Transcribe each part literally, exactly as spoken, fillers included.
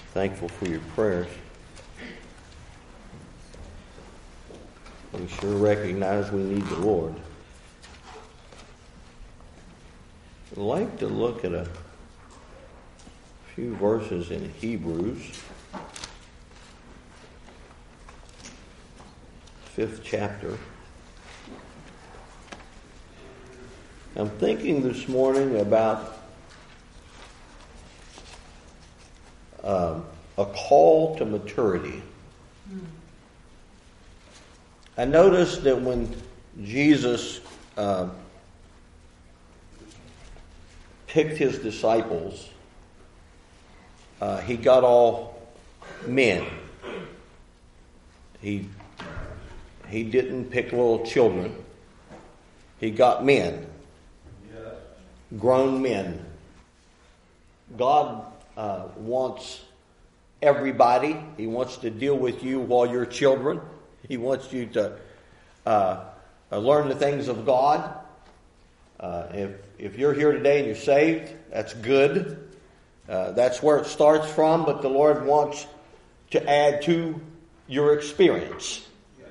Thankful for your prayers. We sure recognize we need the Lord. I'd like to look at a few verses in Hebrews, fifth chapter. I'm thinking this morning about um, a call to maturity. I noticed that when Jesus uh, picked his disciples, uh, he got all men. He he didn't pick little children. He got men, grown men. God uh, wants everybody. He wants to deal with you while you're children. He wants you to uh, uh, learn the things of God. Uh, if if you're here today and you're saved, that's good. Uh, that's where it starts from. But the Lord wants to add to your experience,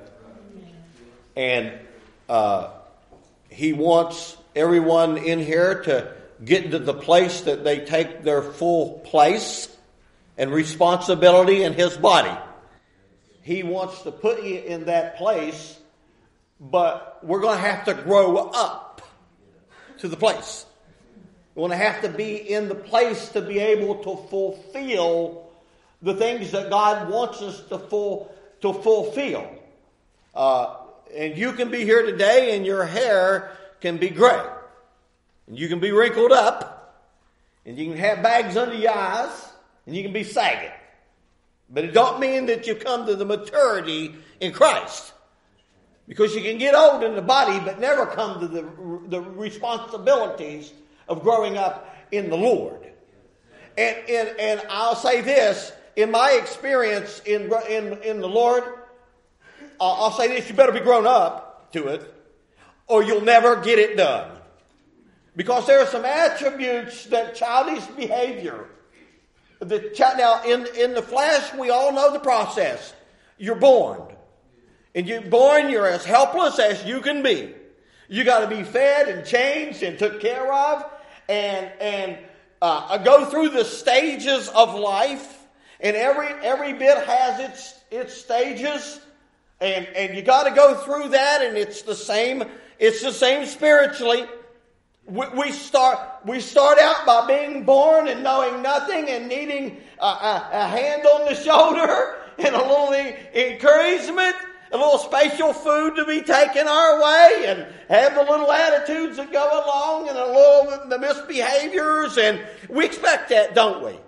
and uh, He wants everyone in here to get to the place that they take their full place and responsibility in His body. He wants to put you in that place, but we're going to have to grow up to the place. We're going to have to be in the place to be able to fulfill the things that God wants us to full to fulfill. Uh, and you can be here today and your hair can be gray. And you can be wrinkled up. And you can have bags under your eyes. And you can be sagging. But it don't mean that you come to the maturity in Christ. Because you can get old in the body but never come to the, the responsibilities of growing up in the Lord. And, and, and I'll say this, in my experience in, in, in the Lord, uh, I'll say this, you better be grown up to it or you'll never get it done. Because there are some attributes that childish behavior. The, now, in, in the flesh, we all know the process. You're born. And you're born, you're as helpless as you can be. You got to be fed and changed and took care of. And, and uh, go through the stages of life. And every every bit has its its stages. And, and you got to go through that. And it's the same, it's the same spiritually. We, we start we start out by being born and knowing nothing and needing a, a, a hand on the shoulder and a little encouragement, a little special food to be taken our way, and have the little attitudes that go along and a little the misbehaviors, and we expect that, don't we?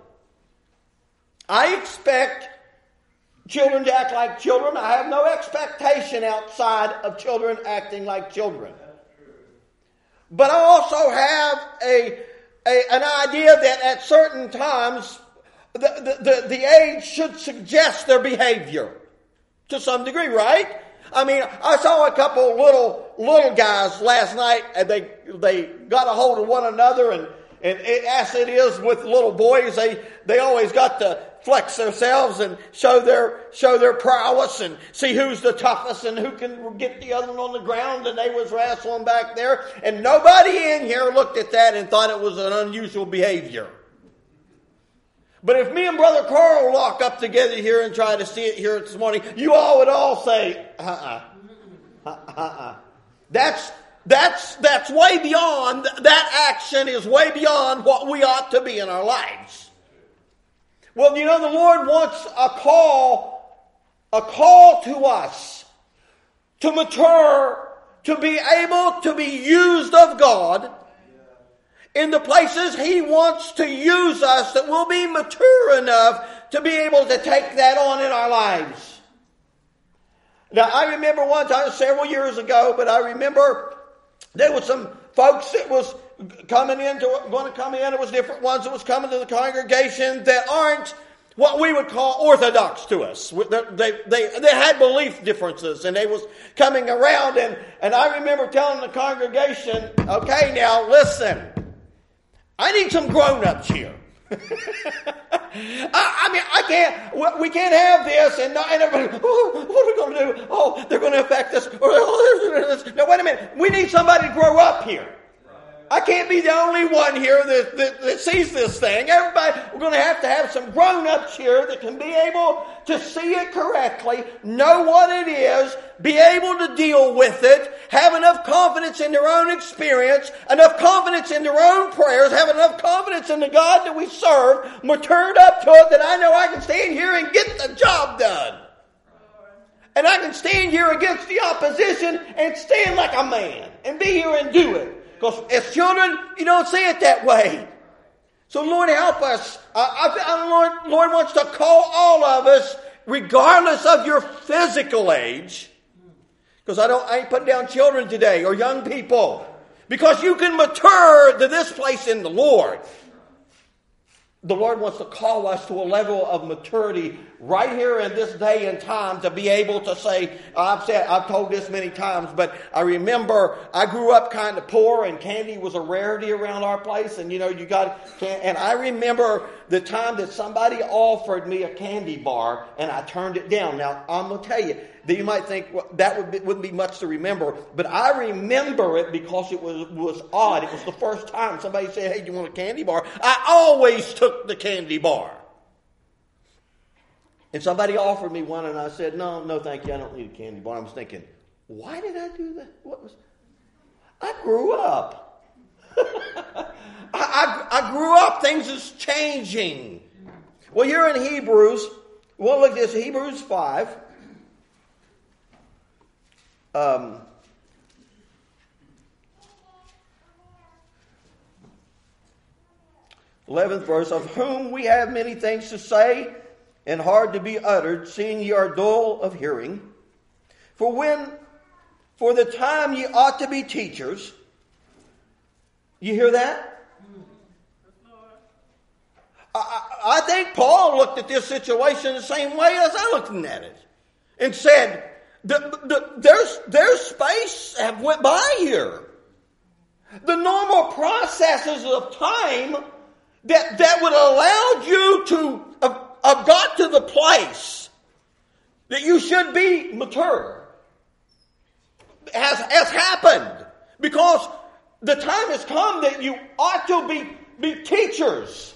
I expect children to act like children. I have no expectation outside of children acting like children. But I also have a, a an idea that at certain times the, the, the, the age should suggest their behavior to some degree, right? I mean, I saw a couple little little guys last night, and they they got a hold of one another, and, and it, as it is with little boys, they, they always got to flex themselves and show their show their prowess and see who's the toughest and who can get the other one on the ground, and they was wrestling back there. And nobody in here looked at that and thought it was an unusual behavior. But if me and Brother Carl lock up together here and try to see it here this morning, you all would all say, uh-uh, uh-uh. That's, that's, that's way beyond, that action is way beyond what we ought to be in our lives. Well, you know, the Lord wants a call, a call to us to mature, to be able to be used of God in the places He wants to use us, that we'll be mature enough to be able to take that on in our lives. Now, I remember one time, several years ago, but I remember there was some folks that was coming into, going to come in. It was different ones that was coming to the congregation that aren't what we would call orthodox to us. They, they, they had belief differences, and they was coming around. And, and I remember telling the congregation, okay, now listen, I need some grown-ups here. I, I mean, I can't, we can't have this, and, and everybody, oh, what are we going to do? Oh, they're going to affect us. No, wait a minute. We need somebody to grow up here. I can't be the only one here that, that, that sees this thing. Everybody, we're going to have to have some grown-ups here that can be able to see it correctly, know what it is, be able to deal with it, have enough confidence in their own experience, enough confidence in their own prayers, have enough confidence in the God that we serve, matured up to it that I know I can stand here and get the job done. And I can stand here against the opposition and stand like a man and be here and do it. Because as children, you don't see it that way. So Lord, help us. Uh, I, I, Lord, Lord wants to call all of us, regardless of your physical age. Because I don't, I ain't putting down children today or young people. Because you can mature to this place in the Lord. The Lord wants to call us to a level of maturity right here in this day and time to be able to say, I've said, I've told this many times, but I remember I grew up kind of poor and candy was a rarity around our place. And you know, you got, and I remember the time that somebody offered me a candy bar and I turned it down. Now, I'm going to tell you, that you might think well, that would be, wouldn't be much to remember, but I remember it because it was, was odd. It was the first time somebody said, hey, do you want a candy bar? I always took the candy bar. And somebody offered me one and I said, no, no, thank you, I don't need a candy bar. I was thinking, why did I do that? What was? I grew up. I, I, I grew up. Things is changing. Well, you're in Hebrews. Well, look at this, Hebrews five. Um, eleventh verse, of whom we have many things to say and hard to be uttered, seeing ye are dull of hearing. For when, for the time ye ought to be teachers. You hear that? I, I think Paul looked at this situation the same way as I looked at it. And said, The, the, there's, there's space have went by here. The normal processes of time that, that would allow you to have, have got to the place that you should be mature has, has happened. Because the time has come that you ought to be, be teachers.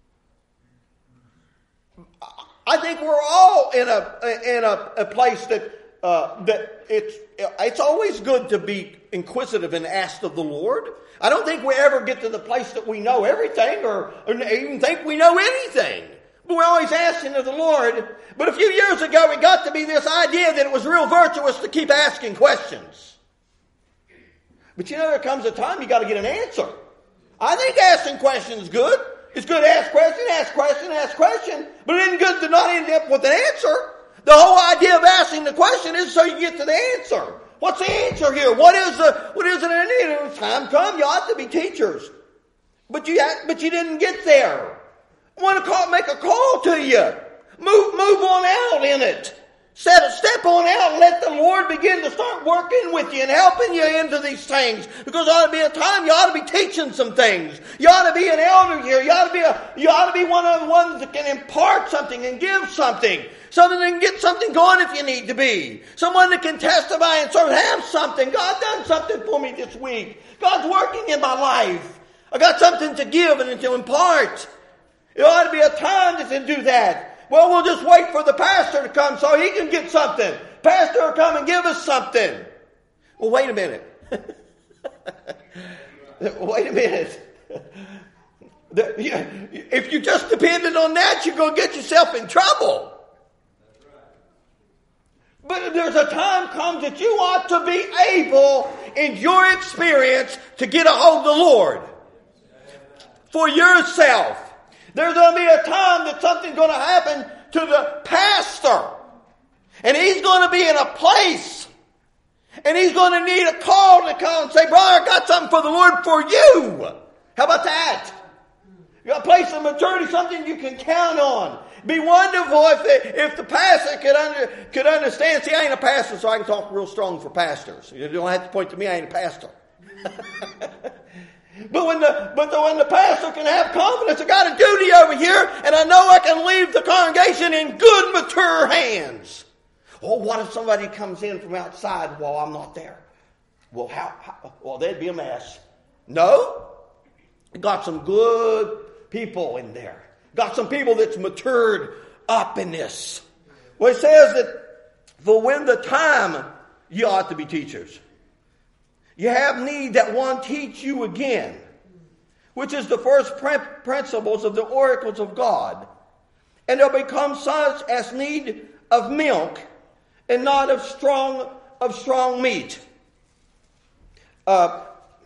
I think we're all in a, in a, a place that Uh, that it's it's always good to be inquisitive and ask of the Lord. I don't think we ever get to the place that we know everything or, or even think we know anything. But we're always asking of the Lord. But a few years ago, it got to be this idea that it was real virtuous to keep asking questions. But you know, there comes a time you got to get an answer. I think asking questions is good. It's good to ask question, ask question, ask question. But it isn't good to not end up with an answer. The whole idea of asking the question is so you get to the answer. What's the answer here? What is the what is it? Any time come, you ought to be teachers, but you but you didn't get there. I want to call, make a call to you. Move move on out in it. Set a step on out and let the Lord begin to start working with you and helping you into these things. Because there ought to be a time you ought to be teaching some things. You ought to be an elder here. You ought to be a you ought to be one of the ones that can impart something and give something. Something that can get something going if you need to be. Someone that can testify and sort of have something. God done something for me this week. God's working in my life. I got something to give and to impart. It ought to be a time that can do that. Well, we'll just wait for the pastor to come so he can get something. Pastor will come and give us something. Well, wait a minute. Wait a minute. If you just depended on that, you're going to get yourself in trouble. But there's a time comes that you ought to be able, in your experience, to get a hold of the Lord. For yourself. There's going to be a time that something's going to happen to the pastor. And he's going to be in a place. And he's going to need a call to come and say, brother, I got something for the Lord for you. How about that? You got a place of maturity, something you can count on. Be wonderful if the, if the pastor could under, could understand. See, I ain't a pastor, so I can talk real strong for pastors. You don't have to point to me, I ain't a pastor. But when the but the, when the pastor can have confidence, I got a duty over here, and I know I can leave the congregation in good, mature hands. Oh, what if somebody comes in from outside while I'm not there? Well, how, how well, that'd be a mess. No, got some good people in there. Got some people that's matured up in this. Well, it says that for when the time you ought to be teachers. You have need that one teach you again, which is the first principles of the oracles of God. And there become such as need of milk and not of strong of strong meat. Uh,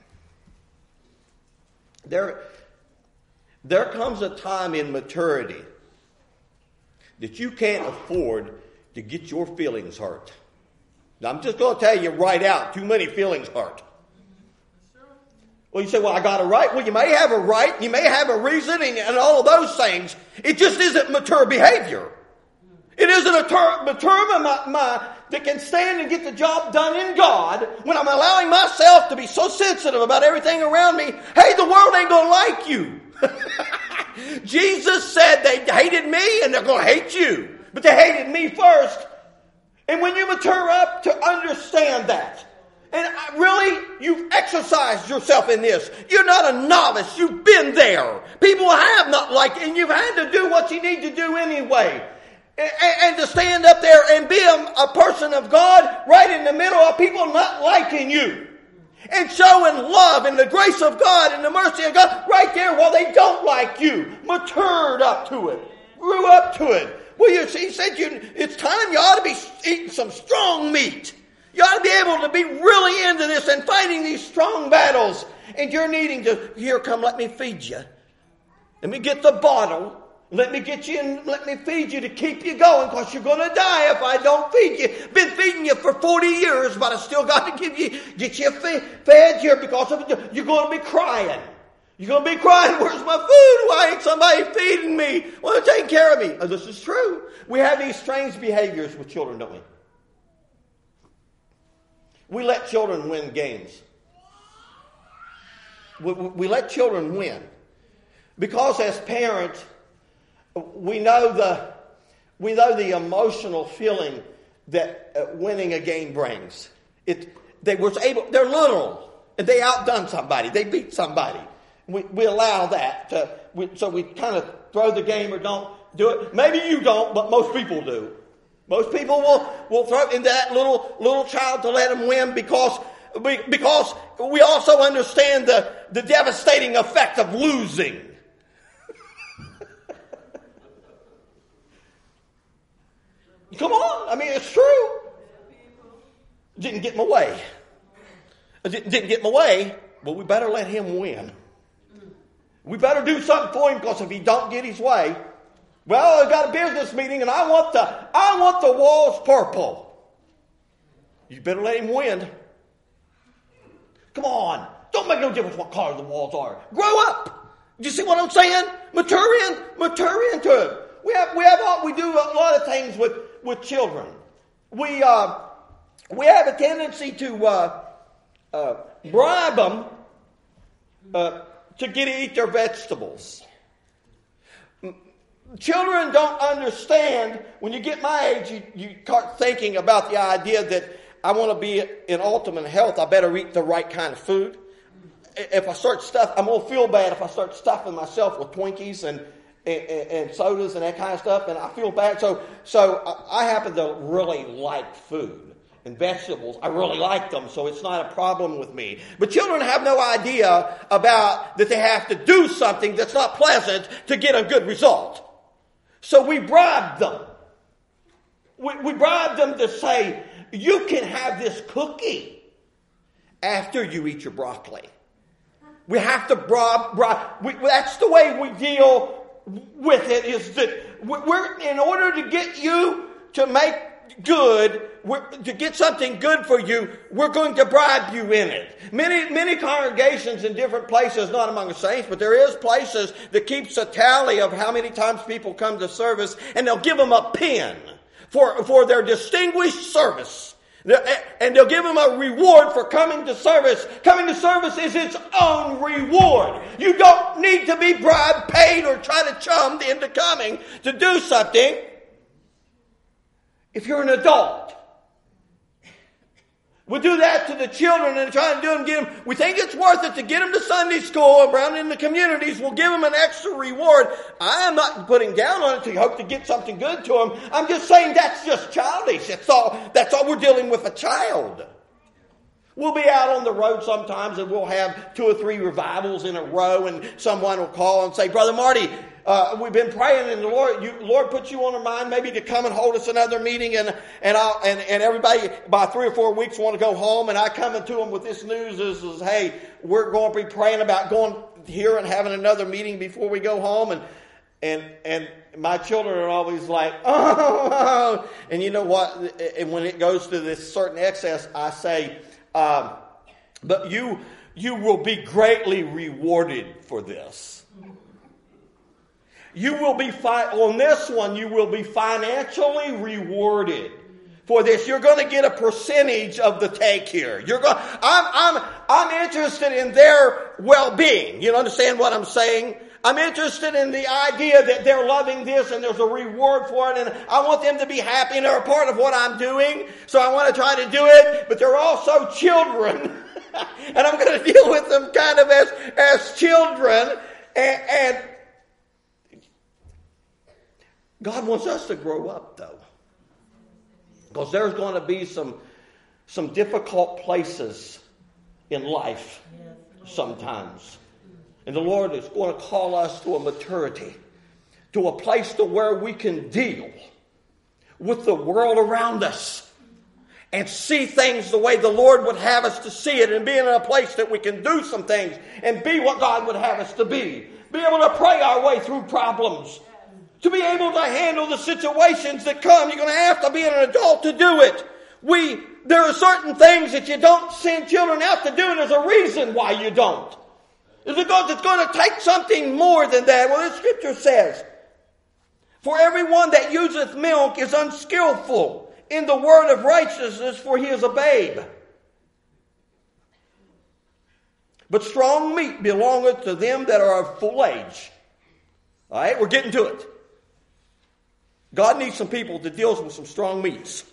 there, there comes a time in maturity that you can't afford to get your feelings hurt. Now, I'm just going to tell you right out, too many feelings hurt. Well, you say, well, I got a right. Well, you may have a right, you may have a reason, and, and all of those things. It just isn't mature behavior. It isn't a ter- mature my, my, that can stand and get the job done in God when I'm allowing myself to be so sensitive about everything around me. Hey, the world ain't going to like you. Jesus said they hated me and they're going to hate you. But they hated me first. And when you mature up to understand that, and really, you've exercised yourself in this. You're not a novice. You've been there. People have not liked it, and you've had to do what you need to do anyway. And, and to stand up there and be a, a person of God right in the middle of people not liking you. And showing love and the grace of God and the mercy of God right there while they don't like you. Matured up to it. Grew up to it. Well, you see, he said you, it's time you ought to be eating some strong meat. You ought to be able to be really into this and fighting these strong battles. And you're needing to, here, come, let me feed you. Let me get the bottle. Let me get you and let me feed you to keep you going, because you're going to die if I don't feed you. Been feeding you for forty years, but I still got to give you, get you fed here because of it. You're going to be crying. You're going to be crying, where's my food? Why ain't somebody feeding me? Well, they're taking care of me. Oh, this is true. We have these strange behaviors with children, don't we? We let children win games. We, we, we let children win. Because as parents, we know the we know the emotional feeling that uh, winning a game brings. It they were able. They're little, and they outdone somebody. They beat somebody. We we allow that. To, we, so we kind of throw the game or don't do it. Maybe you don't, but most people do. Most people will will throw into that little little child to let them win because we, because we also understand the the devastating effect of losing. Come on. I mean, it's true. Didn't get my way. Didn't, didn't get my way. Well, we better let him win. We better do something for him, because if he don't get his way, well, I got a business meeting and I want the I want the walls purple. You better let him win. Come on. Don't make no difference what color the walls are. Grow up. Do you see what I'm saying? Mature in, mature into it. We have we have all, we do a lot of things with, with children. We uh, we have a tendency to uh, uh, bribe them uh, to get to eat their vegetables. Children don't understand. When you get my age, you, you start thinking about the idea that I want to be in ultimate health. I better eat the right kind of food. If I start stuff, I'm gonna feel bad if I start stuffing myself with Twinkies and. And, and, and sodas and that kind of stuff, and I feel bad. So, so I happen to really like food and vegetables. I really like them, so it's not a problem with me. But children have no idea about that they have to do something that's not pleasant to get a good result. So we bribe them. We, we bribe them to say, you can have this cookie after you eat your broccoli. We have to bribe. bribe. We, that's the way we deal with it, is that we're, in order to get you to make good, to get something good for you, we're going to bribe you in it. Many, many congregations in different places, not among the saints, but there is places that keeps a tally of how many times people come to service, and they'll give them a pin for, for their distinguished service. And they'll give them a reward for coming to service. Coming to service is its own reward. You don't need to be bribed, paid, or try to chummed into coming to do something if you're an adult. We do that to the children and try and do them, get them. We think it's worth it to get them to Sunday school around in the communities. We'll give them an extra reward. I am not putting down on it to hope to get something good to them. I'm just saying that's just childish. That's all. That's all we're dealing with a child. We'll be out on the road sometimes and we'll have two or three revivals in a row, and someone will call and say, Brother Marty, Uh, we've been praying, and the Lord, you, Lord put you on our mind maybe to come and hold us another meeting, and and I'll, and and everybody by three or four weeks want to go home, and I come to them with this news: is, is hey, we're going to be praying about going here and having another meeting before we go home, and and and my children are always like, oh, and you know what? And when it goes to this certain excess, I say, um, but you you will be greatly rewarded for this. You will be, fi- on this one, you will be financially rewarded for this. You're going to get a percentage of the take here. You're going, I'm, I'm, I'm interested in their well-being. You understand what I'm saying? I'm interested in the idea that they're loving this and there's a reward for it, and I want them to be happy and they're a part of what I'm doing. So I want to try to do it, but they're also children. And I'm going to deal with them kind of as, as children. And, and God wants us to grow up, though, because there's going to be some some difficult places in life sometimes. And the Lord is going to call us to a maturity, to a place to where we can deal with the world around us and see things the way the Lord would have us to see it, and be in a place that we can do some things and be what God would have us to be. Be able to pray our way through problems. To be able to handle the situations that come, you're going to have to be an adult to do it. We, there are certain things that you don't send children out to do, and there's a reason why you don't. It's because it's going to take something more than that. Well, the Scripture says, for everyone that useth milk is unskillful in the word of righteousness, for he is a babe. But strong meat belongeth to them that are of full age. All right, we're getting to it. God needs some people that deals with some strong meats.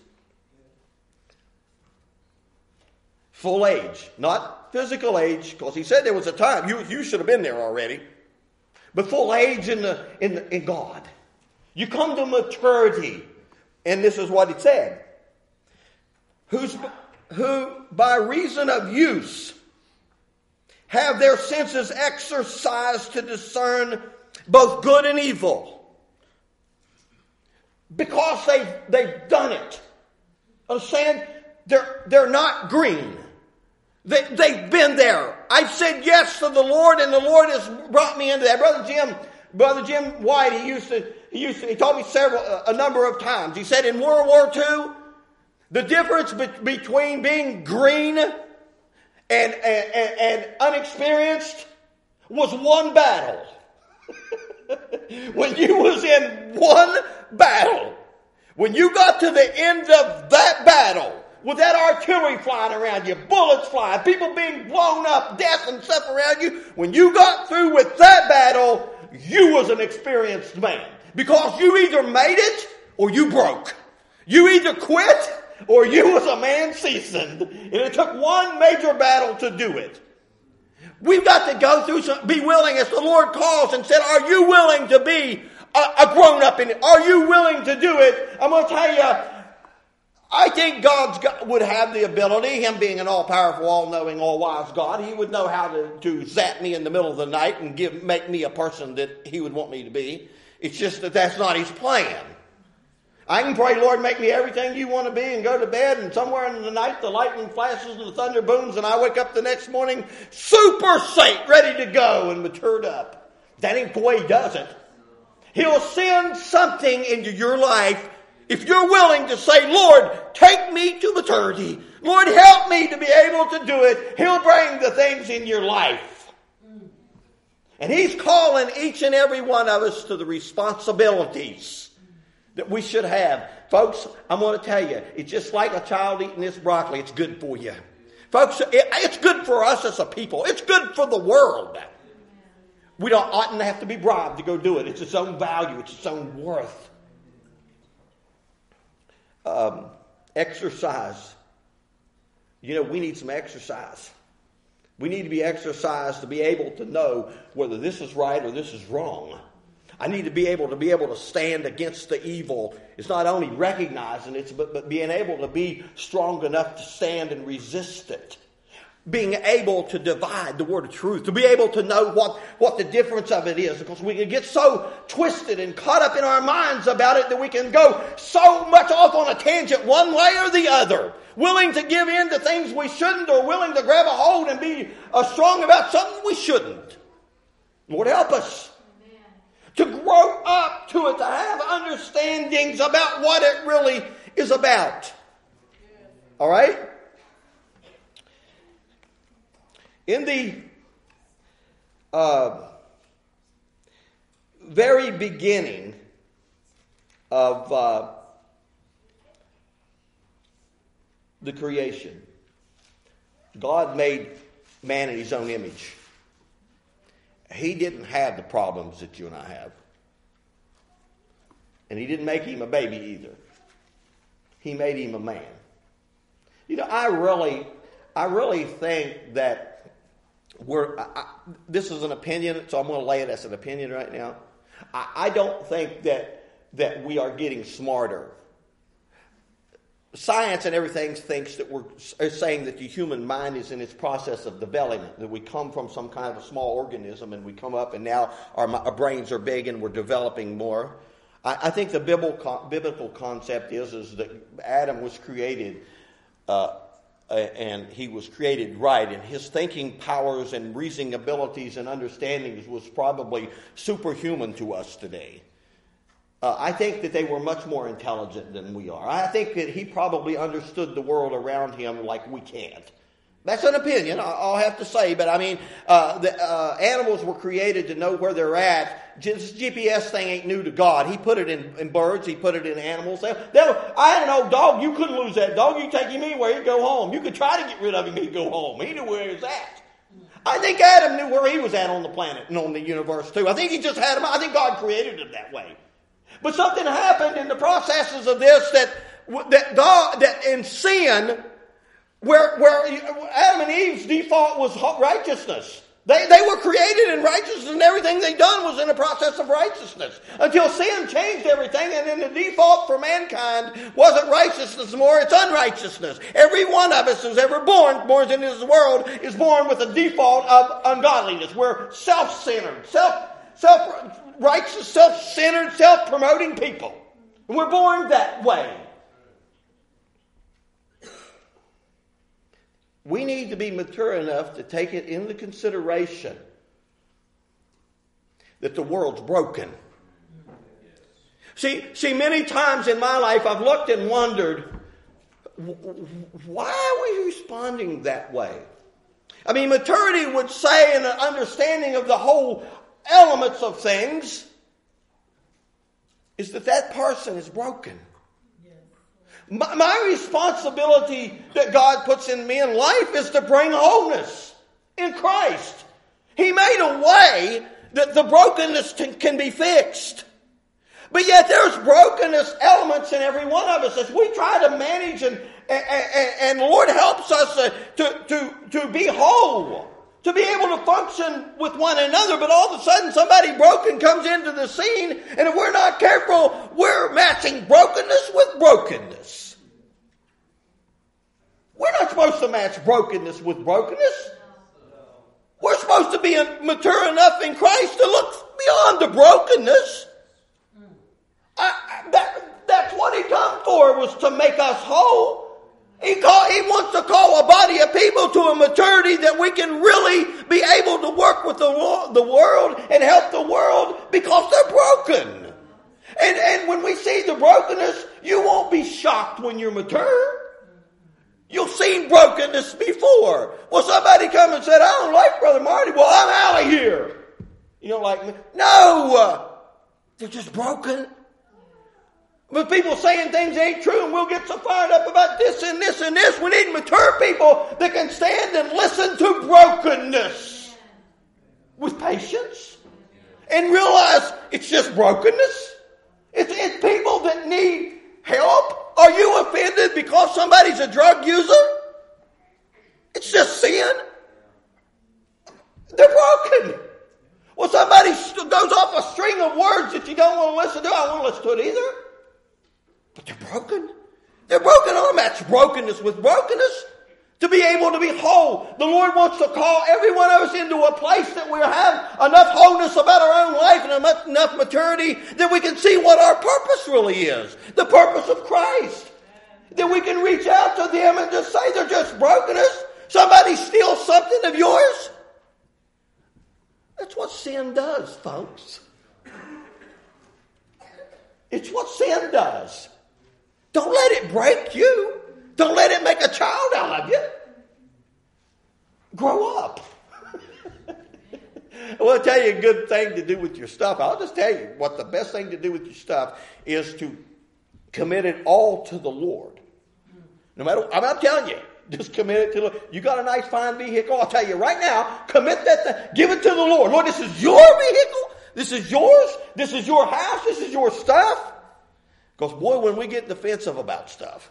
Full age. Not physical age, because he said there was a time. You, you should have been there already. But full age in, the, in, the, in God. You come to maturity. And this is what he said. Who's, who by reason of use have their senses exercised to discern both good and evil. Because they've, they've done it. Understand? They're, they're not green. They, they've been there. I've said yes to the Lord, and the Lord has brought me into that. Brother Jim, Brother Jim White, he used to, he used to, he told me several, a number of times. He said in World War Two, the difference be, between being green and, and, and, and unexperienced was one battle. When you was in one battle, when you got to the end of that battle, with that artillery flying around you, bullets flying, people being blown up, death and stuff around you, when you got through with that battle, you was an experienced man. Because you either made it or you broke. You either quit or you was a man seasoned. And it took one major battle to do it. We've got to go through some, be willing, as the Lord calls and said, are you willing to be a, a grown up in it? Are you willing to do it? I'm going to tell you, I think God would have the ability, him being an all-powerful, all-knowing, all-wise God, he would know how to, to zap me in the middle of the night and give make me a person that he would want me to be. It's just that that's not his plan. I can pray, Lord, make me everything you want to be, and go to bed, and somewhere in the night the lightning flashes and the thunder booms, and I wake up the next morning super saint, ready to go and matured up. That ain't the way he does it. He'll send something into your life if you're willing to say, Lord, take me to maturity. Lord, help me to be able to do it. He'll bring the things in your life. And he's calling each and every one of us to the responsibilities that we should have. Folks, I'm going to tell you, it's just like a child eating this broccoli. It's good for you. Folks, it, it's good for us as a people. It's good for the world. We don't oughtn't have to be bribed to go do it. It's its own value. It's its own worth. Um, exercise. You know, we need some exercise. We need to be exercised to be able to know whether this is right or this is wrong. I need to be able to be able to stand against the evil. It's not only recognizing it, but, but being able to be strong enough to stand and resist it. Being able to divide the word of truth, to be able to know what, what the difference of it is, because we can get so twisted and caught up in our minds about it that we can go so much off on a tangent one way or the other, willing to give in to things we shouldn't, or willing to grab a hold and be uh, strong about something we shouldn't. Lord, help us Amen. To grow up to it, to have understandings about what it really is about. All right? In the uh, very beginning of uh, the creation, God made man in his own image. He didn't have the problems that you and I have. And he didn't make him a baby either. He made him a man. You know, I really, I really think that We're, I, I, this is an opinion, so I'm going to lay it as an opinion right now. I, I don't think that that we are getting smarter. Science and everything thinks that we're saying that the human mind is in its process of development, that we come from some kind of a small organism and we come up and now our, our brains are big and we're developing more. I, I think the biblical, biblical concept is, is that Adam was created uh, and he was created right, and his thinking powers and reasoning abilities and understandings was probably superhuman to us today. Uh, I think that they were much more intelligent than we are. I think that he probably understood the world around him like we can't. That's an opinion, I'll have to say, but I mean, uh, the uh, animals were created to know where they're at. This G P S thing ain't new to God. He put it in, in birds, he put it in animals. They, they were, I had an old dog, you couldn't lose that dog. You take him anywhere, he'd go home. You could try to get rid of him, he'd go home. He knew where he was at. I think Adam knew where he was at on the planet and on the universe too. I think he just had him, I think God created him that way. But something happened in the processes of this that, that God, that in sin, Where, where Adam and Eve's default was righteousness. They, they were created in righteousness, and everything they done was in a process of righteousness. Until sin changed everything, and then the default for mankind wasn't righteousness more, it's unrighteousness. Every one of us who's ever born, born into this world, is born with a default of ungodliness. We're self-centered, self, self-righteous, self-centered, self-promoting people. And we're born that way. We need to be mature enough to take it into consideration that the world's broken. See, see, many times in my life I've looked and wondered, why are we responding that way? I mean, maturity would say, in an understanding of the whole elements of things, is that that person is broken. My, my responsibility that God puts in me in life is to bring wholeness in Christ. He made a way that the brokenness t- can be fixed. But yet there's brokenness elements in every one of us as we try to manage and, and, and, and the Lord helps us uh, to, to, to be whole, to be able to function with one another. But all of a sudden somebody broken comes into the scene, and if we're not careful, we're matching brokenness with brokenness. We're not supposed to match brokenness with brokenness. We're supposed to be mature enough in Christ to look beyond the brokenness. I, that, that's what he come for, was to make us whole. He, call, he wants to call a body of people to a maturity that we can really be able to work with the, the world and help the world, because they're broken. And, and when we see the brokenness, you won't be shocked when you're mature. You've seen brokenness before. Well, somebody come and said, I don't like Brother Marty. Well, I'm out of here. You don't like me? No. Uh, they're just broken. With people saying things ain't true, and we'll get so fired up about this and this and this. We need mature people that can stand and listen to brokenness with patience and realize it's just brokenness. It's, it's people that need help. Are you offended because somebody's a drug user? It's just sin. They're broken. Well, somebody goes off a string of words that you don't want to listen to. I don't want to listen to it either. But they're broken. They're broken. I don't match brokenness with brokenness. To be able to be whole. The Lord wants to call every one of us into a place that we have enough wholeness about our own life and enough, enough maturity that we can see what our purpose really is. The purpose of Christ. That we can reach out to them and just say they're just brokenness. Somebody steals something of yours. That's what sin does, folks. It's what sin does. Don't let it break you. Don't let it make a child out of you. Grow up. I want to tell you a good thing to do with your stuff. I'll just tell you what the best thing to do with your stuff is to commit it all to the Lord. No matter, I'm not telling you, just commit it to the Lord. You got a nice fine vehicle. I'll tell you right now, commit that thing. Give it to the Lord. Lord, this is your vehicle. This is yours. This is your house. This is your stuff. Because, boy, when we get defensive about stuff,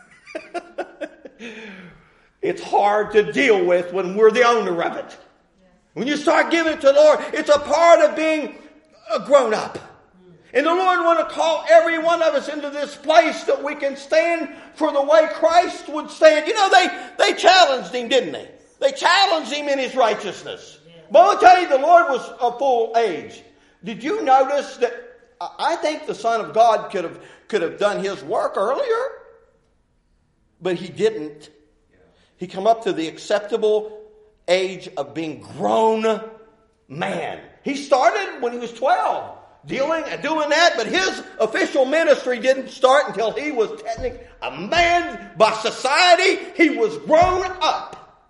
it's hard to deal with when we're the owner of it. When you start giving it to the Lord, it's a part of being a grown up. And the Lord wants to call every one of us into this place that we can stand for the way Christ would stand. You know, they, they challenged him, didn't they? They challenged him in his righteousness. But I'll tell you, the Lord was of full age. Did you notice that I think the Son of God could have could have done his work earlier, but he didn't. He come up to the acceptable age of being grown man. He started when he was twelve, dealing and doing that, but his official ministry didn't start until he was technically a man by society. He was grown up.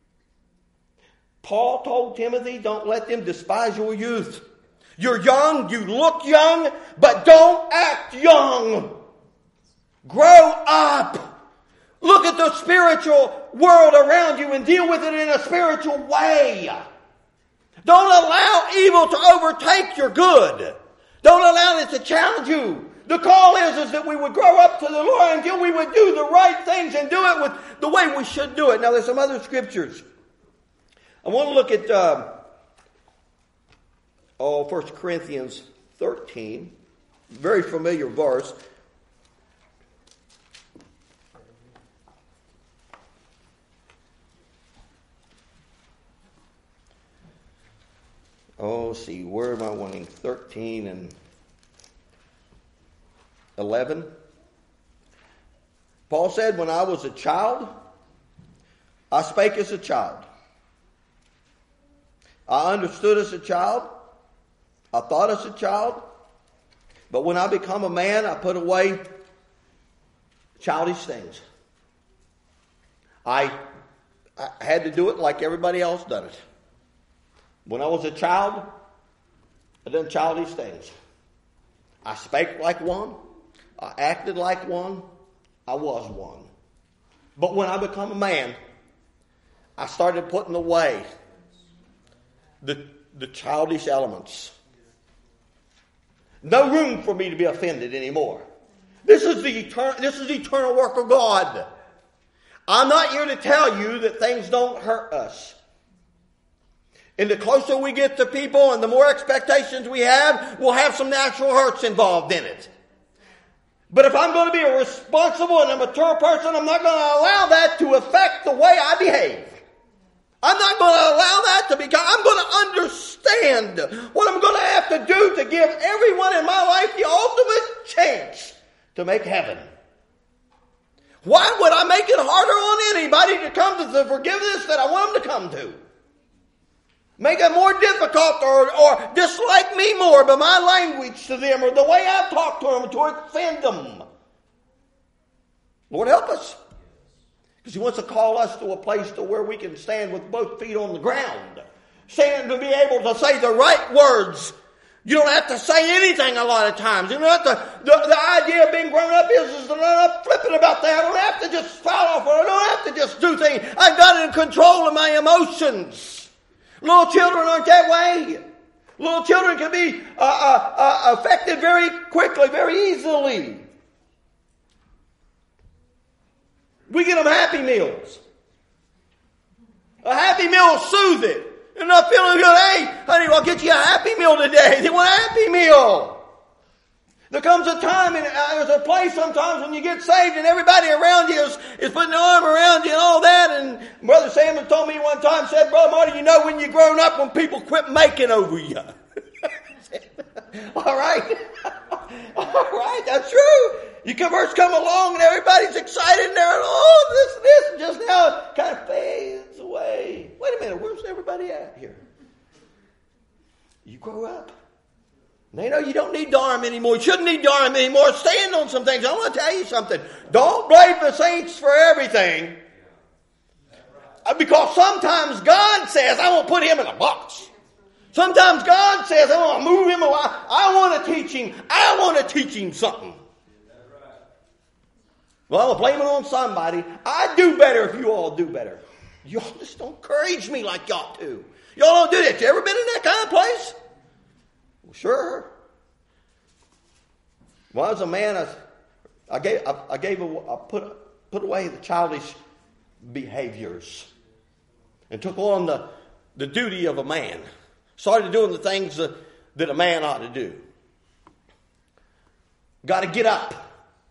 Paul told Timothy, don't let them despise your youth. You're young, you look young, but don't act young. Grow up. Look at the spiritual world around you and deal with it in a spiritual way. Don't allow evil to overtake your good. Don't allow it to challenge you. The call is, is that we would grow up to the Lord until we would do the right things and do it with the way we should do it. Now there's some other scriptures. I want to look at... Uh, Oh, First Corinthians thirteen, very familiar verse. Oh, see, where am I wanting? thirteen and eleven. Paul said, when I was a child, I spake as a child. I understood as a child. I thought as a child, but when I become a man, I put away childish things. I, I had to do it like everybody else done it. When I was a child, I done childish things. I spake like one. I acted like one. I was one. But when I become a man, I started putting away the, the childish elements. No room for me to be offended anymore. This is the eternal, this is the eternal work of God. I'm not here to tell you that things don't hurt us. And the closer we get to people and the more expectations we have, we'll have some natural hurts involved in it. But if I'm going to be a responsible and a mature person, I'm not going to allow that to affect the way I behave. I'm not going to allow that to be, I'm going to understand what I'm going to have to do to give everyone in my life the ultimate chance to make heaven. Why would I make it harder on anybody to come to the forgiveness that I want them to come to? Make it more difficult or, or dislike me more by my language to them or the way I talk to them to offend them. Lord, help us. Because he wants to call us to a place to where we can stand with both feet on the ground. Stand to be able to say the right words You don't have to say anything a lot of times. You don't have to, the, the idea of being grown up is, is to not flipping about that. I don't have to just fall off, or I don't have to just do things. I've got it in control of my emotions. Little children aren't that way. Little children can be uh, uh, uh, affected very quickly, very easily. We get them Happy Meals. A Happy Meal will soothe it. They're not feeling good. Hey, honey, I'll get you a Happy Meal today. They want a Happy Meal. There comes a time, and uh, there's a place sometimes when you get saved and everybody around you is, is putting their arm around you and all that. And Brother Samuel told me one time, said, Brother Marty, you know when you're grown up when people quit making over you. All right. All right, that's true. You can first come along and everybody's excited and they're, oh, this, this, and just now it kind of fades away. Wait a minute, where's everybody at here? You grow up. They know you don't need Dharma anymore. You shouldn't need Dharma anymore. Stand on some things. I want to tell you something. Don't blame the saints for everything. Because sometimes God says, I won't put him in a box. Sometimes God says, I want to move him away. I want to teach him. I want to teach him something. Well, I'll blame it on somebody. I'd do better if you all do better. Y'all just don't encourage me like y'all do. Y'all don't do that. You ever been in that kind of place? Well, sure. Well, as a man, I, I gave, I, I gave, I put, put away the childish behaviors and took on the, the duty of a man. Started doing the things that, that a man ought to do. Got to get up.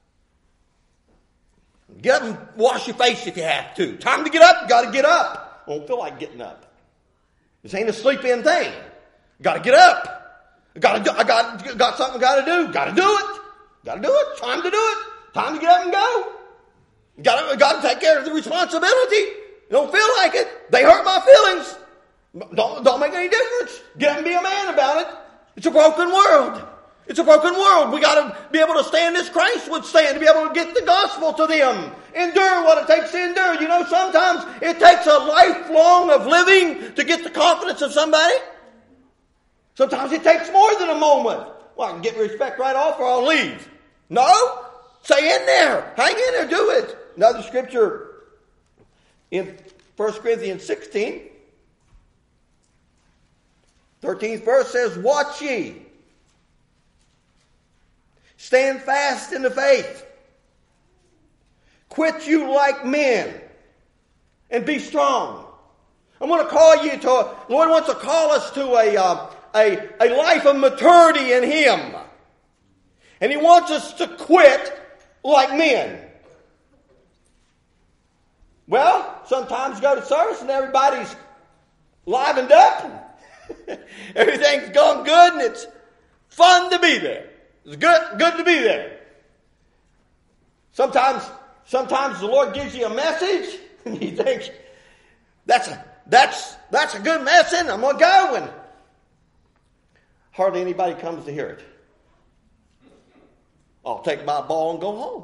Get up and wash your face if you have to. Time to get up, got to get up. I don't feel like getting up. This ain't a sleep-in thing. Got to get up. Got to do, I got got something got to do. Got to do it. Got to do it. Time to do it. Time to get up and go. Got to got to take care of the responsibility. Don't feel like it. They hurt my feelings. Don't don't make any difference. Get up and be a man about it. It's a broken world. It's a broken world. We got to be able to stand as Christ would stand, to be able to get the gospel to them. Endure what it takes to endure. You know, sometimes it takes a lifelong of living to get the confidence of somebody. Sometimes it takes more than a moment. Well, I can get respect right off or I'll leave. No. Stay in there. Hang in there. Do it. Another scripture in First Corinthians sixteen. thirteenth verse says, watch ye. Stand fast in the faith. Quit you like men. And be strong. I'm going to call you to, a, the Lord wants to call us to a, uh, a, a life of maturity in Him. And He wants us to quit like men. Well, sometimes you go to service and everybody's livened up. Everything's going good and it's fun to be there. It's good, good to be there. Sometimes, sometimes the Lord gives you a message and you think, that's a, that's, that's a good message. I'm going to go, and hardly anybody comes to hear it. I'll take my ball and go home.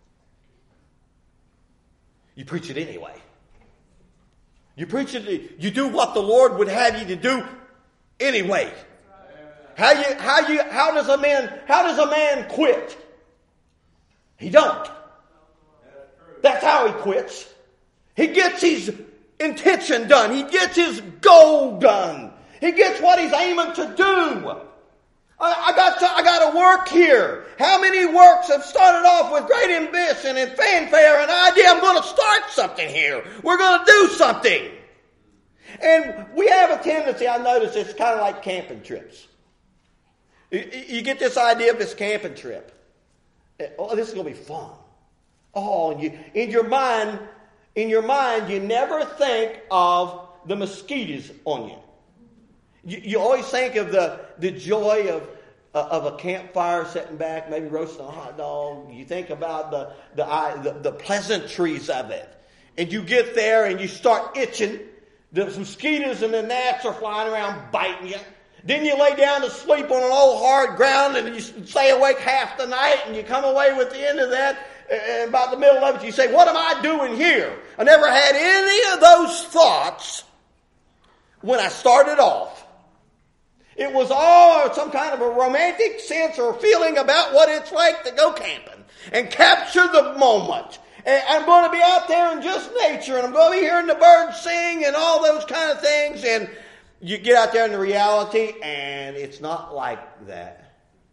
You preach it anyway. You preach it, you do what the Lord would have you to do anyway. How you how you how does a man how does a man quit? He don't. That's how he quits. He gets his intention done. He gets his goal done. He gets what he's aiming to do. I, I got to I got to work here. How many works have started off with great ambition and fanfare and idea? I'm going to start something here. We're going to do something. And we have a tendency, I notice, it's kind of like camping trips. You get this idea of this camping trip. Oh, this is going to be fun. Oh, and you, in your mind, in your mind, you never think of the mosquitoes on you. You, you always think of the, the joy of uh, of a campfire, sitting back, maybe roasting a hot dog. You think about the the, the the pleasantries of it, and you get there and you start itching. The mosquitoes and the gnats are flying around biting you. Then you lay down to sleep on an old hard ground and you stay awake half the night and you come away with the end of that. And about the middle of it you say, what am I doing here? I never had any of those thoughts when I started off. It was all some kind of a romantic sense or feeling about what it's like to go camping and capture the moment. And I'm going to be out there in just nature, and I'm going to be hearing the birds sing and all those kind of things. And you get out there in the reality, and it's not like that.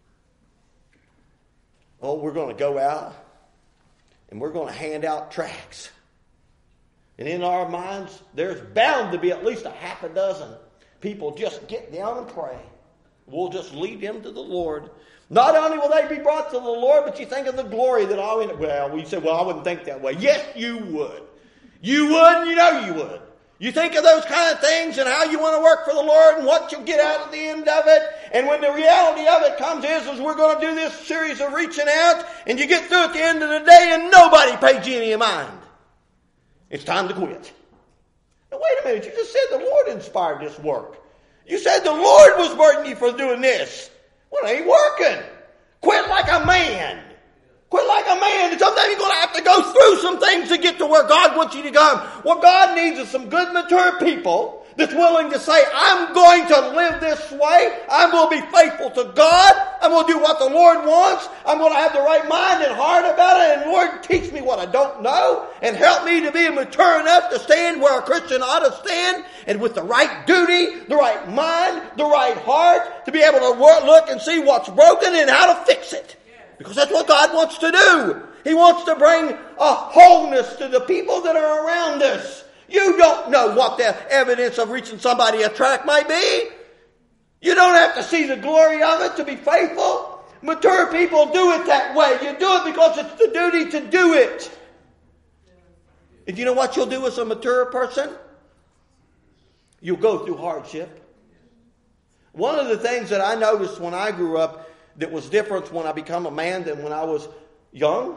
Oh, we're going to go out, and we're going to hand out tracts. And in our minds, there's bound to be at least a half a dozen people just get down and pray. We'll just lead them to the Lord. Not only will they be brought to the Lord, but you think of the glory that all in. Well, we said, well, I wouldn't think that way. Yes, you would. You would, and you know you would. You think of those kind of things and how you want to work for the Lord and what you'll get out at the end of it. And when the reality of it comes is, is we're going to do this series of reaching out, and you get through at the end of the day and nobody paid you any mind. It's time to quit. Now, wait a minute. You just said the Lord inspired this work. You said the Lord was burdening you for doing this. Well, it ain't working. Quit like a man. Quit like a man. And sometimes you're going to have to go through some things to get to where God wants you to go. What God needs is some good, mature people that's willing to say, I'm going to live this way. I'm going to be faithful to God. I'm going to do what the Lord wants. I'm going to have the right mind and heart about it. And Lord, teach me what I don't know and help me to be mature enough to stand where a Christian ought to stand, and with the right duty, the right mind, the right heart, to be able to work, look and see what's broken and how to fix it. Because that's what God wants to do. He wants to bring a wholeness to the people that are around us. You don't know what the evidence of reaching somebody a tract may be. You don't have to see the glory of it to be faithful. Mature people do it that way. You do it because it's the duty to do it. And you know what you'll do as a mature person? You'll go through hardship. One of the things that I noticed when I grew up that was different when I became a man than when I was young,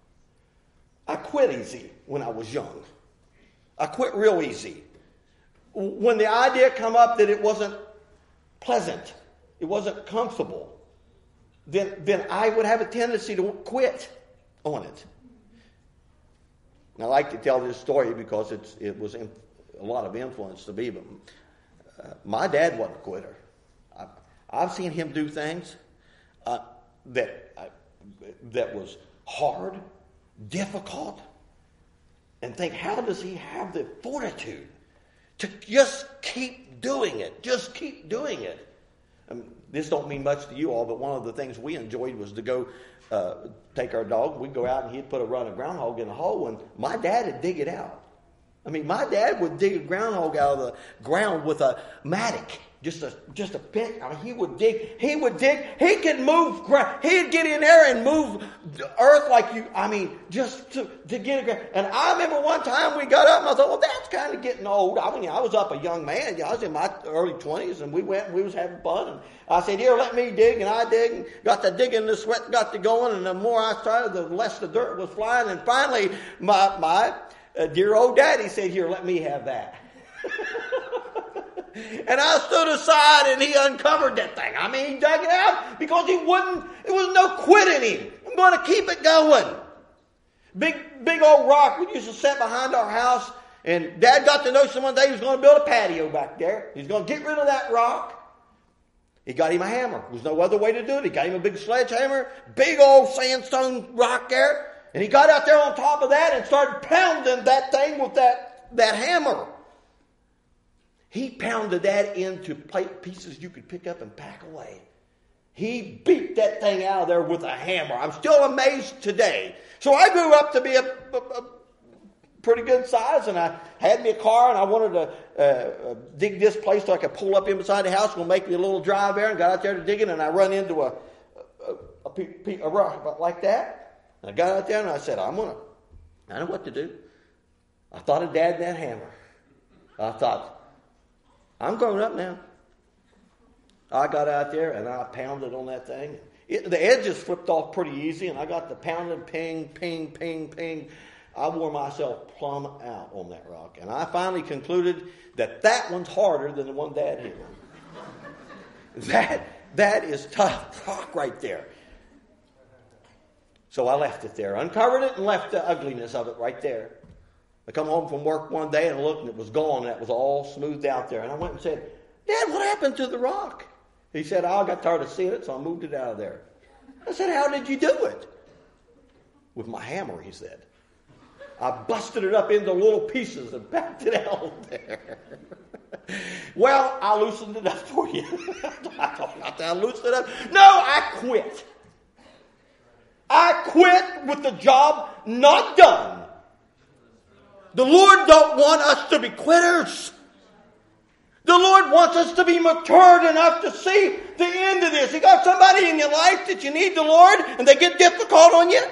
I quit easy when I was young. I quit real easy. When the idea come up that it wasn't pleasant, it wasn't comfortable, then, then I would have a tendency to quit on it. And I like to tell this story because it's it was in, a lot of influence to me. But uh, my dad wasn't a quitter. I, I've seen him do things uh, that uh, that was hard, difficult, and think, how does he have the fortitude to just keep doing it? Just keep doing it. Um, this don't mean much to you all, but one of the things we enjoyed was to go uh, take our dog. We'd go out and he'd put a run of groundhog in a hole, and my dad would dig it out. I mean, my dad would dig a groundhog out of the ground with a mattock. Just a just a pick. I mean, he would dig. He would dig. He could move ground. He'd get in there and move the earth like you. I mean, just to, to get it. And I remember one time we got up and I thought, well, that's kind of getting old. I mean, I was up a young man. I was in my early twenties, and we went and we was having fun. And I said, here, let me dig. And I dig and got to digging. The sweat got to going. And the more I started, the less the dirt was flying. And finally, my my uh, dear old daddy said, here, let me have that. And I stood aside and he uncovered that thing. I mean, he dug it out because he wouldn't, there was no quit in him. I'm going to keep it going. Big, big old rock we used to set behind our house. And Dad got to know someone day he was going to build a patio back there. He's going to get rid of that rock. He got him a hammer. There was no other way to do it. He got him a big sledgehammer, big old sandstone rock there. And he got out there on top of that and started pounding that thing with that, that hammer. He pounded that into pieces you could pick up and pack away. He beat that thing out of there with a hammer. I'm still amazed today. So I grew up to be a, a, a pretty good size, and I had me a car, and I wanted to uh, dig this place so I could pull up in beside the house. We'll make me a little drive there, and got out there to dig it, and I run into a, a, a, a rock like that. And I got out there, and I said, I'm going to, I know what to do. I thought of Dad and that hammer. I thought, I'm grown up now. I got out there and I pounded on that thing. It, the edges flipped off pretty easy, and I got the pounding, ping, ping, ping, ping. I wore myself plumb out on that rock. And I finally concluded that that one's harder than the one Dad hit. that, that is tough rock right there. So I left it there, uncovered it, and left the ugliness of it right there. I come home from work one day and looked, and it was gone, and it was all smoothed out there. And I went and said, Dad, what happened to the rock? He said, oh, I got tired of seeing it, so I moved it out of there. I said, how did you do it? With my hammer, he said. I busted it up into little pieces and backed it out there. Well, I loosened it up for you. I don't know I loosened it up. No, I quit. I quit with the job not done. The Lord don't want us to be quitters. The Lord wants us to be matured enough to see the end of this. You got somebody in your life that you need the Lord and they get difficult on you?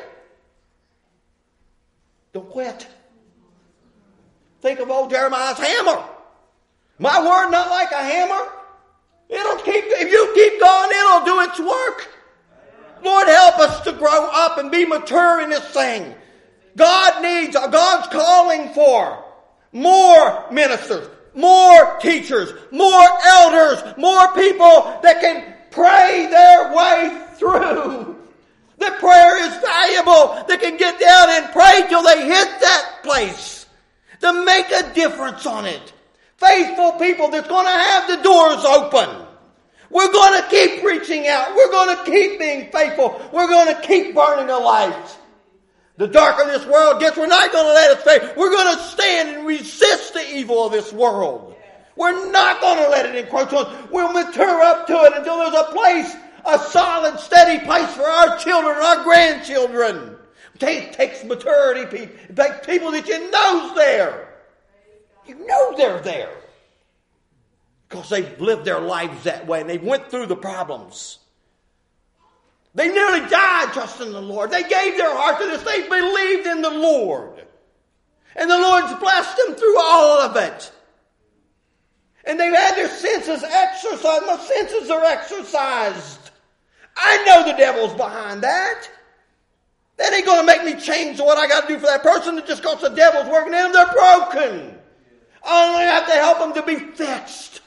Don't quit. Think of old Jeremiah's hammer. My word not like a hammer. It'll keep, if you keep going, it'll do its work. Lord, help us to grow up and be mature in this thing. God needs, God's calling for more ministers, more teachers, more elders, more people that can pray their way through. The prayer is valuable. They can get down and pray till they hit that place to make a difference on it. Faithful people that's going to have the doors open. We're going to keep reaching out. We're going to keep being faithful. We're going to keep burning the light. The darker this world gets, we're not going to let it fade. We're going to stand and resist the evil of this world. We're not going to let it encroach on us. We'll mature up to it until there's a place, a solid, steady place for our children and our grandchildren. It takes maturity, people. It takes people that you know's there. You know they're there. Because they've lived their lives that way and they went through the problems. They nearly died trusting the Lord. They gave their heart to this. They believed in the Lord. And the Lord's blessed them through all of it. And they've had their senses exercised. My senses are exercised. I know the devil's behind that. That ain't going to make me change what I got to do for that person just because the devil's working in them. They're broken. I only have to help them to be fixed.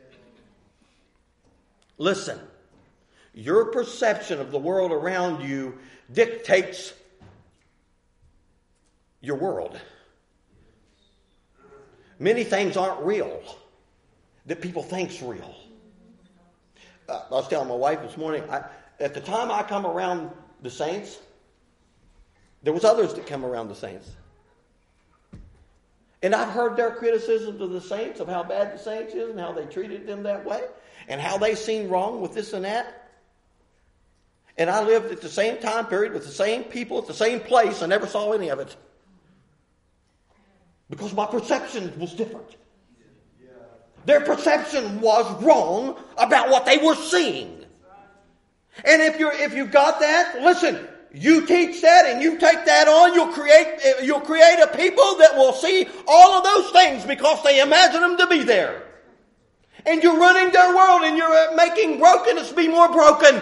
Listen, your perception of the world around you dictates your world. Many things aren't real that people think's real. Uh, I was telling my wife this morning, I, at the time I come around the saints, there was others that come around the saints. And I've heard their criticisms of the saints, of how bad the saints is and how they treated them that way and how they seen wrong with this and that. And I lived at the same time period with the same people at the same place. I never saw any of it. Because my perception was different. Their perception was wrong about what they were seeing. And if you're if you've got that, listen, you teach that and you take that on, you'll create you'll create a people that will see all of those things because they imagine them to be there. And you're running their world and you're making brokenness be more broken.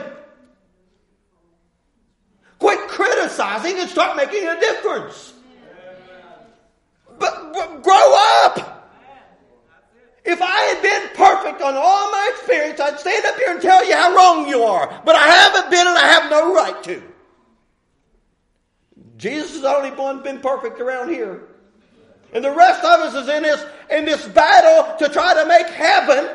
Quit criticizing and start making a difference. But, but grow up. If I had been perfect on all my experience, I'd stand up here and tell you how wrong you are. But I haven't been and I have no right to. Jesus is the only one been perfect around here. And the rest of us is in this, in this battle to try to make heaven.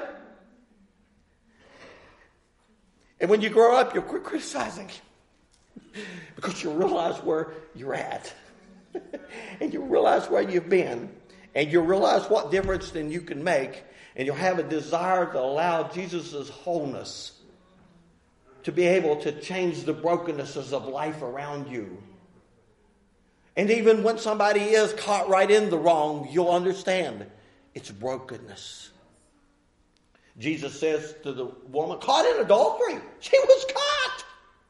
And when you grow up, you'll quit criticizing. Because you realize where you're at. And you realize where you've been. And you realize what difference then you can make. And you'll have a desire to allow Jesus' wholeness to be able to change the brokennesses of life around you. And even when somebody is caught right in the wrong, you'll understand it's brokenness. Jesus says to the woman caught in adultery, she was caught.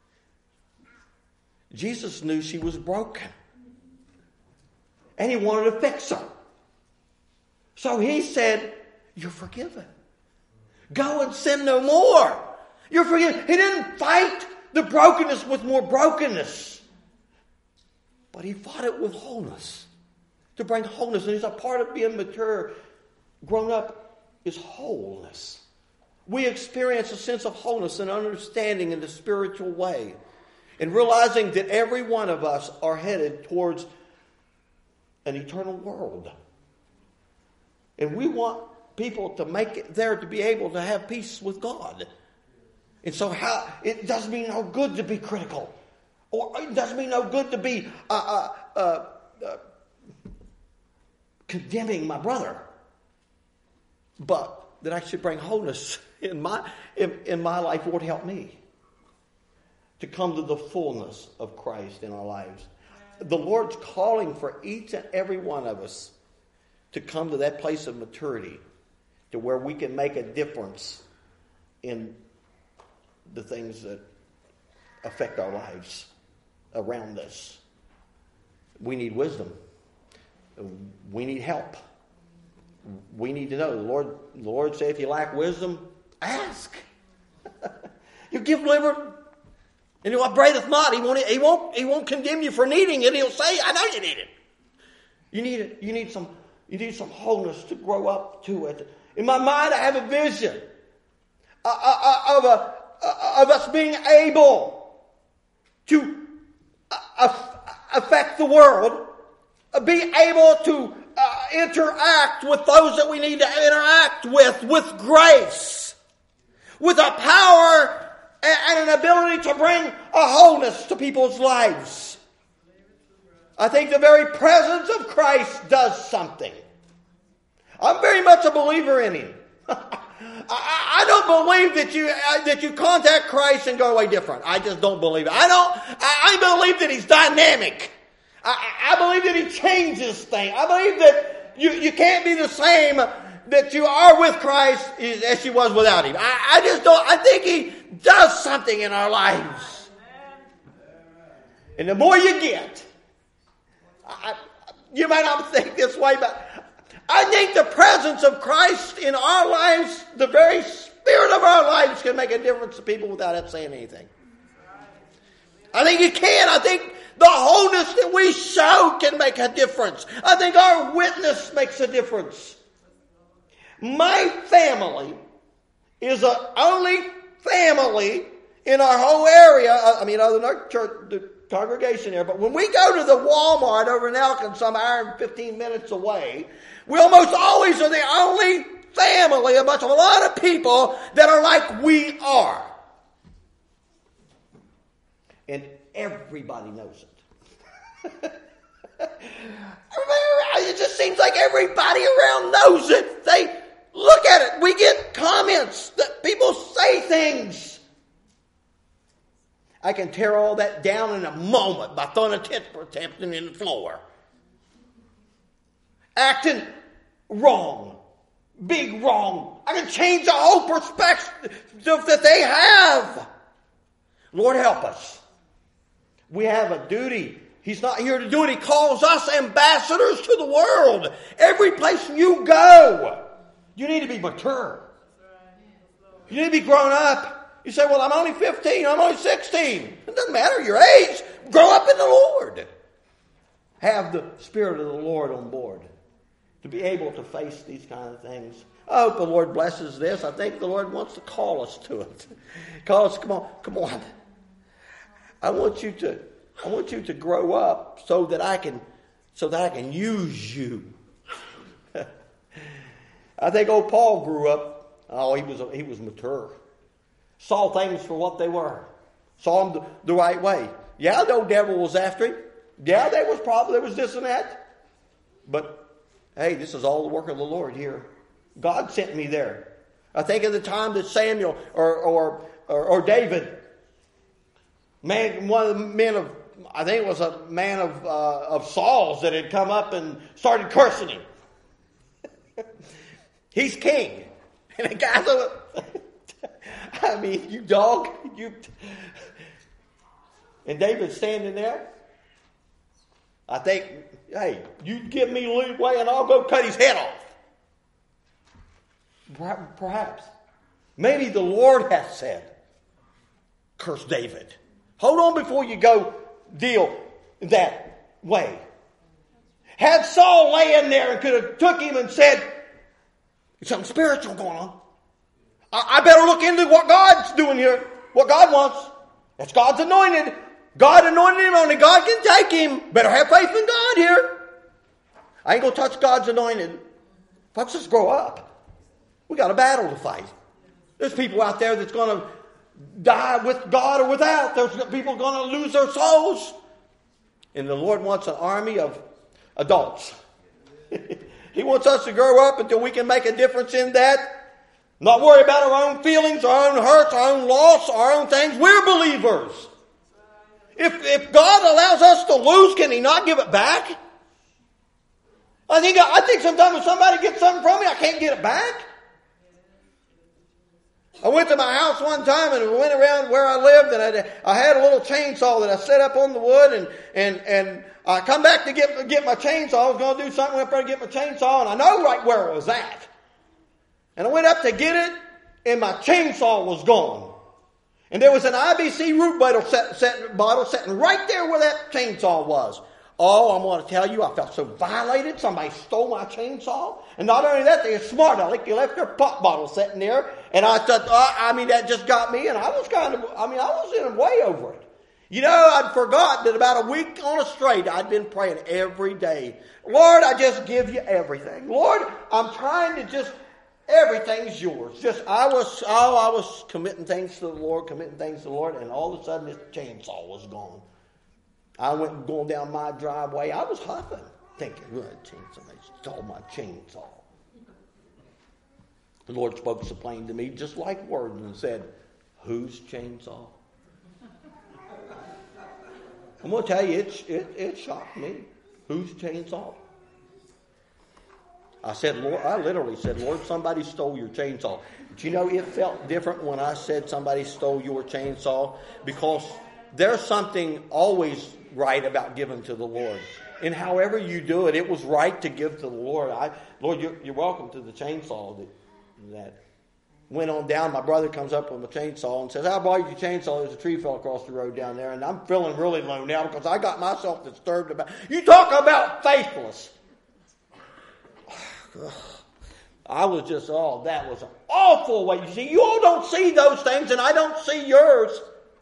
Jesus knew she was broken. And he wanted to fix her. So he said, you're forgiven. Go and sin no more. You're forgiven. He didn't fight the brokenness with more brokenness. But he fought it with wholeness. To bring wholeness. And it's a part of being mature, grown up, is wholeness. We experience a sense of wholeness and understanding in the spiritual way. And realizing that every one of us are headed towards an eternal world. And we want people to make it there to be able to have peace with God. And so how it does me no good to be critical. Or it does me no good to be uh, uh, uh, uh, condemning my brother. But that I should bring wholeness in my, in, in my life. Lord, help me to come to the fullness of Christ in our lives. The Lord's calling for each and every one of us to come to that place of maturity, to where we can make a difference in the things that affect our lives around us. We need wisdom. We need help. We need to know. The Lord, the Lord said, if you lack wisdom, ask. You give liberty. And what breatheth not, he won't, he won't, he won't condemn you for needing it. He'll say, I know you need it. You need it. You need some, you need some wholeness to grow up to it. In my mind, I have a vision uh, uh, of, a, uh, of us being able to uh, affect the world, uh, be able to uh, interact with those that we need to interact with, with grace, with a power and an ability to bring a wholeness to people's lives. I think the very presence of Christ does something. I'm very much a believer in Him. I don't believe that you that you contact Christ and go away different. I just don't believe it. I don't. I believe that He's dynamic. I, I believe that He changes things. I believe that you, you can't be the same that you are with Christ as you was without Him. I, I just don't. I think He does something in our lives. And the more you get, I, you might not think this way, but I think the presence of Christ in our lives, the very spirit of our lives, can make a difference to people without us saying anything. I think it can. I think the wholeness that we show can make a difference. I think our witness makes a difference. My family is the only family in our whole area. I mean, other than our church, the congregation there. But when we go to the Walmart over in Elkin, some hour and fifteen minutes away, we almost always are the only family, a bunch of a lot of people that are like we are. And everybody knows it. It just seems like everybody around knows it. They look at it. We get comments that people say things. I can tear all that down in a moment by throwing a temper tantrum in the floor. Acting wrong. Big wrong. I can change the whole perspective that they have. Lord, help us. We have a duty. He's not here to do it. He calls us ambassadors to the world. Every place you go, you need to be mature. You need to be grown up. You say, well, I'm only fifteen. I'm only sixteen. It doesn't matter your age. Grow up in the Lord. Have the Spirit of the Lord on board to be able to face these kind of things. I hope the Lord blesses this. I think the Lord wants to call us to it. Call us, come on, come on. I want you to, I want you to grow up so that I can, so that I can use you. I think old Paul grew up. Oh, he was he was mature. Saw things for what they were. Saw them the, the right way. Yeah, the old devil was after him. Yeah, there was probably there was this and that. But hey, this is all the work of the Lord here. God sent me there. I think of the time that Samuel or or or, or David, man, one of the men of I think it was a man of uh, of Saul's that had come up and started cursing him. He's king, and the guy's a I mean, you dog, you. And David's standing there. I think, hey, you give me leeway and I'll go cut his head off. Perhaps. Maybe the Lord hath said, curse David. Hold on before you go deal that way. Had Saul laying there and could have took him and said, there's something spiritual going on. I better look into what God's doing here, what God wants. That's God's anointed. God anointed him, only God can take him. Better have faith in God here. I ain't going to touch God's anointed. Folks, let's grow up. We got a battle to fight. There's people out there that's going to die with God or without. There's people going to lose their souls. And the Lord wants an army of adults. He wants us to grow up until we can make a difference in that. Not worry about our own feelings, our own hurts, our own loss, our own things. We're believers. If, if God allows us to lose, can He not give it back? I think, I think sometimes when somebody gets something from me, I can't get it back. I went to my house one time and went around where I lived, and I, I had a little chainsaw that I set up on the wood, and and and I come back to get get my chainsaw. I was going to do something, went up there to get my chainsaw, and I know right where it was at. And I went up to get it, and my chainsaw was gone. And there was an I B C root bottle, set, set, bottle sitting right there where that chainsaw was. Oh, I'm going to tell you, I felt so violated. Somebody stole my chainsaw. And not only that, they were smart. I like they left their pop bottle sitting there. And I thought, oh, I mean, that just got me. And I was kind of, I mean, I was in a way over it. You know, I'd forgot that about a week on a straight, I'd been praying every day. Lord, I just give you everything. Lord, I'm trying to just, everything's yours. Just, I was, oh, I was committing things to the Lord, committing things to the Lord. And all of a sudden, this chainsaw was gone. I went going down my driveway. I was huffing, thinking, well, somebody stole my chainsaw. The Lord spoke so plain to me, just like words, and said, whose chainsaw? I'm going to tell you, it, it, it shocked me. Whose chainsaw? I said, Lord, I literally said, Lord, somebody stole your chainsaw. But you know, it felt different when I said somebody stole your chainsaw, because there's something always right about giving to the Lord. And however you do it, it was right to give to the Lord. I, Lord, you're, you're welcome to the chainsaw that, that went on down. My brother comes up with a chainsaw and says, I bought you your chainsaw. There's a tree fell across the road down there. And I'm feeling really low now because I got myself disturbed about. You talk about faithless. I was just, oh, that was an awful way. You see, you all don't see those things, and I don't see yours.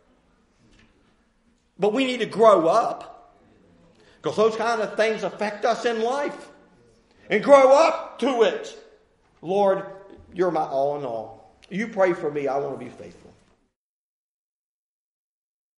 But we need to grow up, because those kind of things affect us in life. And grow up to it. Lord, you're my all in all. You pray for me. I want to be faithful.